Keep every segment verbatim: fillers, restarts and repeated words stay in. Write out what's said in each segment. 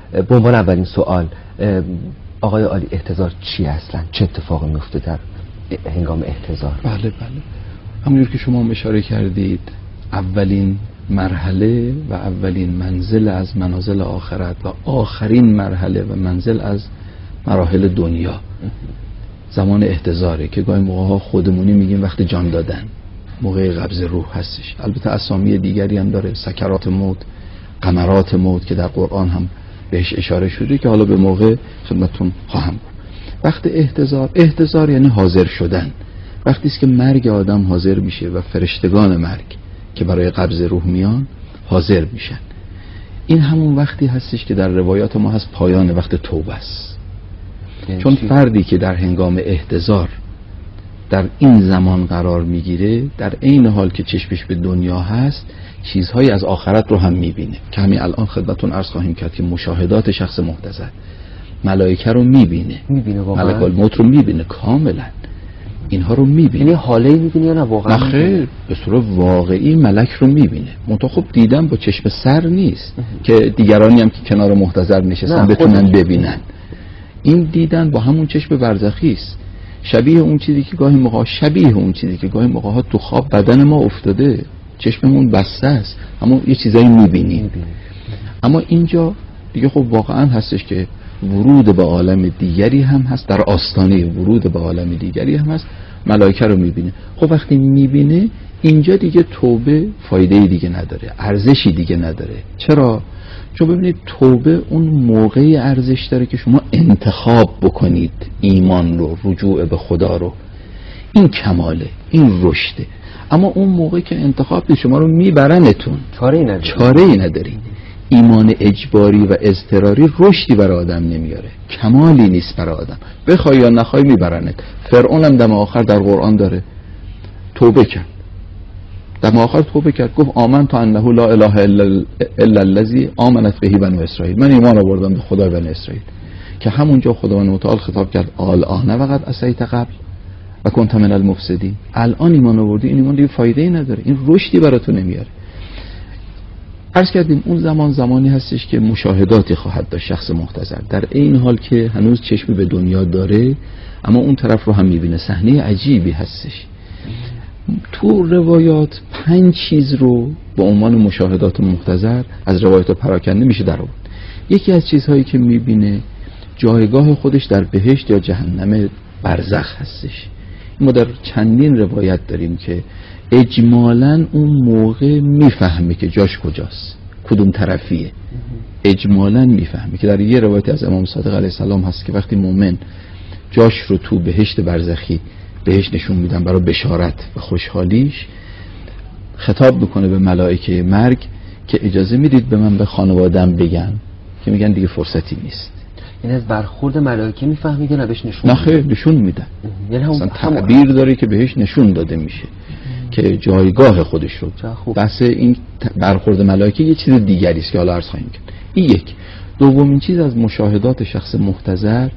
به عنوان اولین سوال، آقای عالی، احتضار چی اصلا؟ چه اتفاقی میفته در هنگام احتضار؟ بله بله، همونجور که شما اشاره کردید، اولین مرحله و اولین منزل از منازل آخرت و آخرین مرحله و منزل از مراحل دنیا زمان احتضاره که گاهی موقع ها خودمونی میگیم وقت جان دادن، موقع قبض روح هستش. البته اسامی دیگری هم داره، سکرات موت، قمرات موت که در قرآن هم بهش اشاره شده که حالا به موقع خدمتتون خواهم بود. وقت احتضار، احتضار یعنی حاضر شدن. وقتی است که مرگ آدم حاضر میشه و فرشتگان مرگ که برای قبض روح میان حاضر میشن. این همون وقتی هستش که در روایات ما هست پایان وقت توبه است. چون فردی که در هنگام احتضار در این زمان قرار میگیره، در عین حال که چشمش به دنیا هست چیزهایی از آخرت رو هم میبینه که همین الان خدمتتون عرض خواهیم کرد که مشاهدات شخص محتضر ملائکه رو میبینه، میبینه واقعا، ملک الموت رو میبینه کاملا، اینها رو میبینه. یعنی حاله میبینه یا نه واقعا؟ نه خیر، به صورت واقعی ملک رو میبینه. منتها خب دیدن با چشم سر نیست که دیگرانی هم که کنار محتضر نشستن بتونن ببینن. این دیدن با همون چشم برزخی است، شبیه اون چیزی که گاهی موقع شبیه اون چیزی که گاهی موقع ها تو خواب بدن ما افتاده، چشممون بسته است اما یه چیزایی میبینیم. اما اینجا دیگه خب واقعا هستش که ورود به عالم دیگری هم هست، در آستانه ورود به عالم دیگری هم هست، ملائکه رو میبینه. خب وقتی میبینه اینجا دیگه توبه فایده دیگه نداره، ارزشی دیگه نداره. چرا؟ چون ببینید توبه اون موقعی ارزش داره که شما انتخاب بکنید ایمان رو، رجوع به خدا رو. این کماله، این رشده. اما اون موقعی که انتخاب شما رو میبرنتون، چاره ای نداری. چاره ای نداری. ایمان اجباری و اضطراری رشدی برای آدم نمیاره، کمالی نیست برای آدم. بخوای یا نخوای میبرنت. فرعون هم دم آخر در قرآن داره توبه کرد، دم آخر توبه کرد، گفت آمنت انه لا اله الا الذی آمنت به بنو اسرائیل، من ایمان آوردم به خدا بنی اسرائیل. که همونجا خداوند متعال خطاب کرد الان و قد عصیت قبل و کنت من المفسدین، الان ایمان آوردی، این ایمان دیگه فایده ای نداره، این رشدی براتون نمیاره. عرض کردیم اون زمان زمانی هستش که مشاهداتی خواهد داشت شخص محتضر، در این حال که هنوز چشمی به دنیا داره اما اون طرف رو هم میبینه. صحنه عجیبی هستش. تو روایات پنج چیز رو به عنوان مشاهدات محتضر از روایات پراکنده میشه در آورد. یکی از چیزهایی که میبینه جایگاه خودش در بهشت یا جهنم برزخ هستش. ما در چندین روایت داریم که اجمالاً اون موقع میفهمه که جاش کجاست، کدوم طرفیه. اجمالاً میفهمه که در یه روایت از امام صادق علیه السلام هست که وقتی مومن جاش رو تو بهشت برزخی بهش نشون میدن برای بشارت و خوشحالیش، خطاب بکنه به ملائکه مرگ که اجازه میدید به من به خانوادم بگن، که میگن دیگه فرصتی نیست. این از برخورد ملائکه میفهمید یا نه بهش نشون میدن؟ نه نشون میدن. یعنی هم اصلا تعبیر داره که بهش نشون داده میشه که جایگاه خودش رو. بحث این برخورد ملائکه یه چیز دیگری است که حالا عرض خواهیم کرد. این یک. دومین چیز از مشاهدات شخص محتضر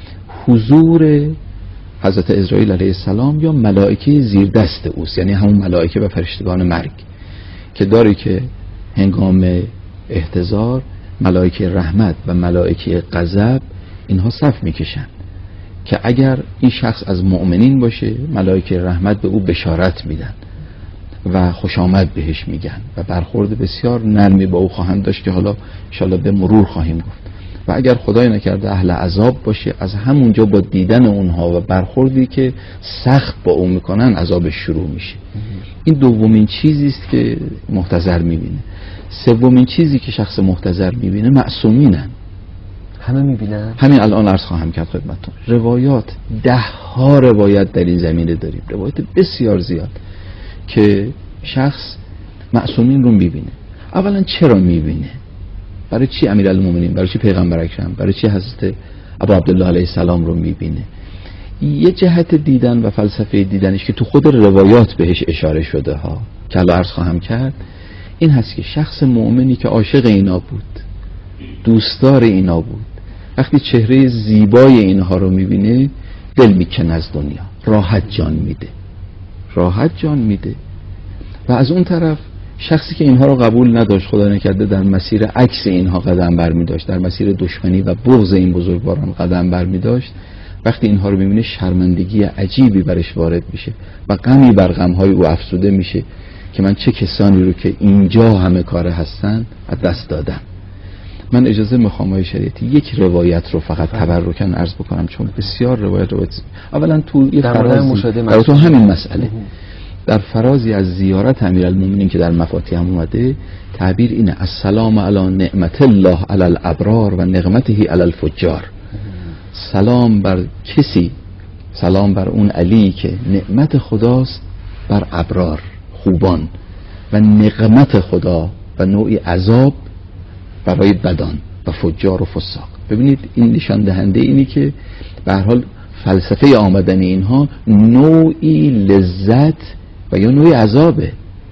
حضور حضرت اسرائیل علیه السلام یا ملائکه زیر دست اوست، یعنی همون ملائکه و فرشتگان مرگ که داره که هنگام احتضار ملائکه رحمت و ملائکه غضب اینها صف میکشن که اگر این شخص از مؤمنین باشه ملائکه رحمت به او بشارت میدن و خوش آمد بهش میگن و برخورد بسیار نرمی با او خواهند داشت که حالا انشاءالله به مرور خواهیم گفت. و اگر خدای نکرده اهل عذاب باشه، از همونجا با دیدن اونها و برخوردی که سخت با اون میکنن عذابش شروع میشه. این دومین چیزی است که محتضر میبینه. سومین چیزی که شخص محتضر میبینه معصومینن. همه میبینن؟ همین الان عرض خواهم کرد خدمتتون. روایات، ده ها روایت در این زمینه داریم، روایت بسیار زیاد که شخص معصومین رو میبینه. اولا چرا میبینه؟ برای چی امیرالمومنین، برای چی پیغمبر اکرم، برای چی حضرت ابو عبدالله علیه السلام رو میبینه؟ یه جهت دیدن و فلسفه دیدنش که تو خود روایات بهش اشاره شده ها که الان عرض خواهم کرد، این هست که شخص مؤمنی که عاشق اینا بود، دوستدار اینا بود، وقتی چهره زیبای اینها رو میبینه دل میکنه از دنیا، راحت جان میده، راحت جان میده. و از اون طرف شخصی که اینها رو قبول نداشت، خدا نکرده در مسیر عکس اینها قدم برمی داشت، در مسیر دشمنی و بغض این بزرگواران قدم برمی داشت، وقتی اینها رو میبینه شرمندگی عجیبی برش وارد میشه و غمی بر غمهای او افزوده میشه که من چه کسانی رو که اینجا همه کاره هستن از دست دادم. من اجازه میخوام آقای شریعتی یک روایت رو فقط تبرکاً عرض بکنم، چون بسیار روایت روایت اولا تو یه فرازی در تو همین مسئله در فرازی از زیارت امیرالمومنین که در مفاتیح هم اومده، تعبیر اینه: السلام علی نعمت الله علی الابرار و نقمته علی الفجار. سلام بر کسی، سلام بر اون علی که نعمت خداست بر ابرار خوبان و نقمت خدا و نوعی عذاب برای بدان و فجار و فساق. ببینید این نشان دهنده اینی که به هر حال فلسفه آمدن اینها نوعی لذت و یا نوعی عذابه.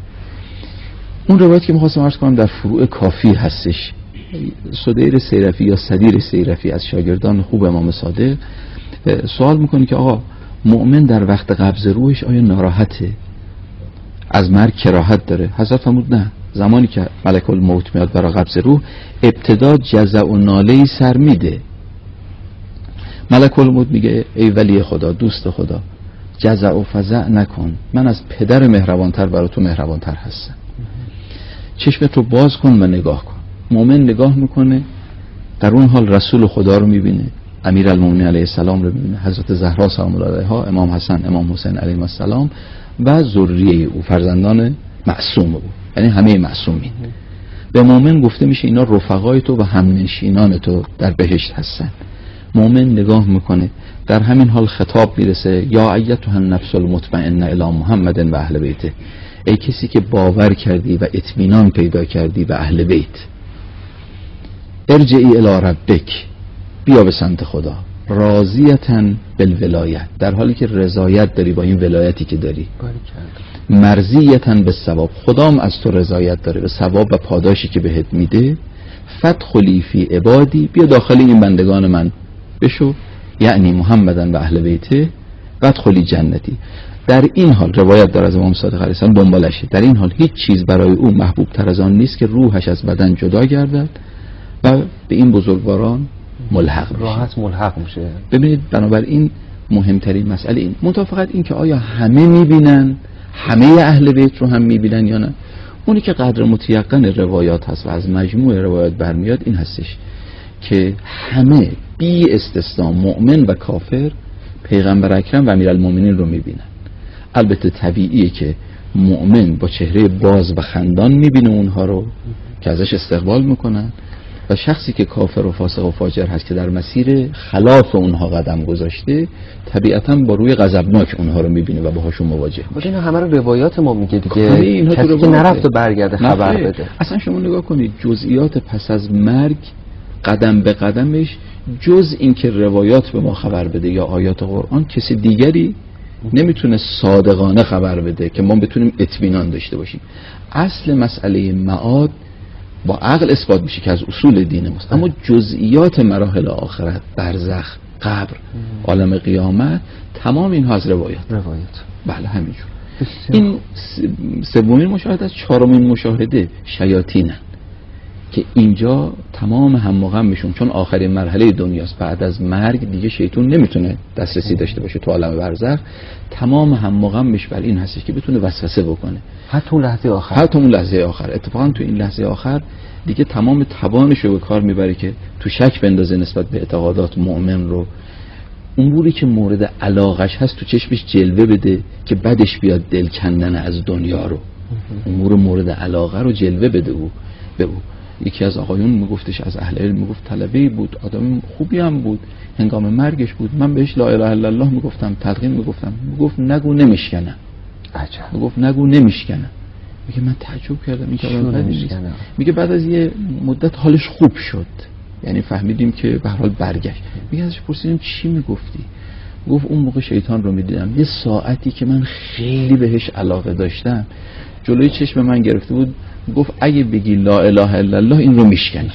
اون روایت که می‌خواستم عرض کنم در فروع کافی هستش. سدیر سیرفی یا صدیر سیرفی از شاگردان خوب امام صادق سوال میکنه که آقا مؤمن در وقت قبض روحش آیا ناراحته؟ از مرگ کراهت داره؟ حضرت فرمود نه، زمانی که ملک الموت میاد برای قبض روح ابتدا جزع و ناله‌ای سر میده. ملک الموت میگه ای ولی خدا، دوست خدا، جزع و فزع نکن، من از پدر مهربانتر برای تو مهربانتر هستم. چشمت رو باز کن و نگاه کن. مؤمن نگاه میکنه، در اون حال رسول خدا رو میبینه، امیرالمومنین علیه السلام رو میبینه، حضرت زهرا سلام الله علیها، امام حسن، امام حسین علیهم السلام و ذریه او، فرزندان معصوم او، یعنی همه معصومین. به مؤمن گفته میشه اینا رفقای تو و همنشینان تو در بهشت هستن. مؤمن نگاه میکنه، در همین حال خطاب میرسه یا ایتها النفس المطمئنه الی محمد و اهل بیته، ای کسی که باور کردی و اطمینان پیدا کردی به اهل بیت، ارجعی الی ربک، بیا به سمت خدا، راضیتا بالولایت، در حالی که رضایت داری با این ولایتی که داری، مرضیتا بالثواب، خدام از تو رضایت داره به ثواب و پاداشی که بهت میده، فادخلی فی عبادی، بیا داخل این بندگان من بشو، یعنی محمدن و اهل بیته، وادخلی جنتی. در این حال روایت داره از امام صادق علیه السلام دنبالشه، در این حال هیچ چیز برای او محبوب تر از آن نیست که روحش از بدن جدا گردد و به این بزرگواران ملحق میشه، راحت ملحق میشه. ببینید بنابراین مهمترین مسئله این، منتها فقط این که آیا همه میبینن، همه اهل بیت رو هم میبینن یا نه. اونی که قدر متیقن روایات هست و از مجموع روایات برمیاد این هستش که همه بی استثنا مؤمن و کافر پیغمبر اکرم و امیرالمومنین رو میبینن. البته طبیعیه که مؤمن با چهره باز و خندان میبینه اونها رو که ازش استقبال میکنن، و شخصی که کافر و فاسق و فاجر هست که در مسیر خلاف اونها قدم گذاشته طبیعتاً با روی غضبناک اونها رو میبینه و باهاشون مواجه میشه. اینا همه رو روایات ما میگه دیگه، اینها کسی که نرفت و برگرده خبر بده. اصلا شما نگاه کنید جزئیات پس از مرگ قدم به قدمش، جز این که روایات به ما خبر بده یا آیات قرآن، کسی دیگری نمیتونه صادقانه خبر بده که ما بتونیم اطمینان داشته باشیم. اصل مسئله معاد با عقل اثبات میشه که از اصول دین ماست، اما جزئیات مراحل آخرت، برزخ، قبر، عالم قیامت، تمام اینها از روایات. روایات بله همینجور. این سومین مشاهده از چهارمین مشاهده شیاطینن که اینجا تمام هم و غمشون، چون آخرین مرحله دنیاست، بعد از مرگ دیگه شیطان نمیتونه دسترسی داشته باشه تو عالم برزخ، تمام هم و غمش بر این هستش که بتونه وسوسه بکنه حتی اون لحظه آخر. حتی اون لحظه آخر اتفاقا تو این لحظه آخر دیگه تمام توانش رو به کار میبره که تو شک بندازه نسبت به اعتقادات مؤمن رو، اموری که مورد علاقش هست تو چشمش جلوه بده که بعدش بیاد دل کندن از دنیا رو، امور مورد علاقه رو جلوه بده او به او. یکی از آقایون میگفتش، از اهل علم میگفت، طلبه‌ای بود، آدم خوبی هم بود، هنگام مرگش بود، من بهش لا اله الا الله میگفتم، تلقین میگفتم، میگفت نگو نمیشکنم. عجب. میگفت نگو نمیشکنم. میگه من تعجب کردم این که آدم نیست. میگه بعد از یه مدت حالش خوب شد، یعنی فهمیدیم که به هر حال برگشت. میگه ازش پرسیدیم چی میگفتی؟ گفت اون موقع شیطان رو میدیدم، یه ساعتی که من خیلی بهش علاقه داشتم جلوی چشم من گرفته بود، گفت اگه بگی لا اله الا الله این رو میشکنی.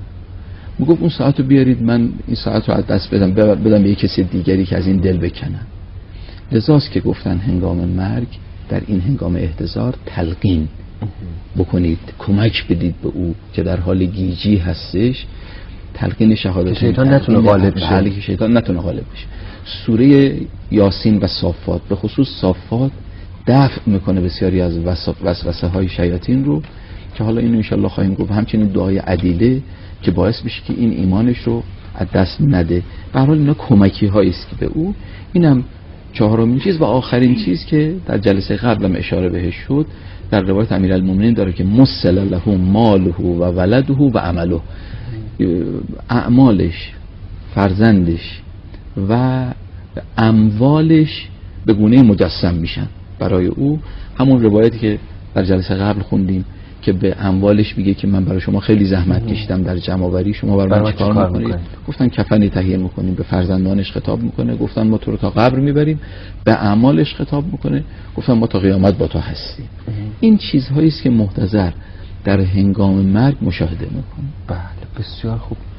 میگفت اون ساعت رو بیارید من این ساعت رو از دست بدم بدم به یک کسی دیگری که از این دل بکنم. لذاست که گفتن هنگام مرگ، در این هنگام احتضار، تلقین بکنید، کمک بدید به او که در حال گیجی هستش. تلقین شهادت شیطان نتونه غالب بشه. بله که شیطان نتونه غالب بشه. سوره یاسین و صافات، به خصوص صافات، دفع میکنه بسیاری از وسوسه های شیاطین رو که حالا اینو انشالله خواهیم گفت. همچنین دعای عدیله که باعث بشه که این ایمانش رو از دست نده. به هر حال اینا کمکی هایی است که به او. اینم چهارمین چیز. و آخرین چیز که در جلسه قبلم اشاره بهش شد، در روایت امیرالمومنین داره که مسل له ماله و ولده و عمله، اعمالش، فرزندش و اموالش به گونه مجسم میشن برای او. همون روایتی که در جلسه قبل خوندیم که به اموالش میگه که من برای شما خیلی زحمت کشیدم در جمع‌آوری، شما برای من چیکار میکنید؟ گفتن کفنی تهیه میکنیم. به فرزندانش خطاب میکنه، گفتن ما تو رو تا قبر میبریم. به اعمالش خطاب میکنه، گفتن ما تا قیامت با تو هستیم. این چیزهایی است که محتضر در هنگام مرگ مشاهده میکنه. بله، بسیار خوب.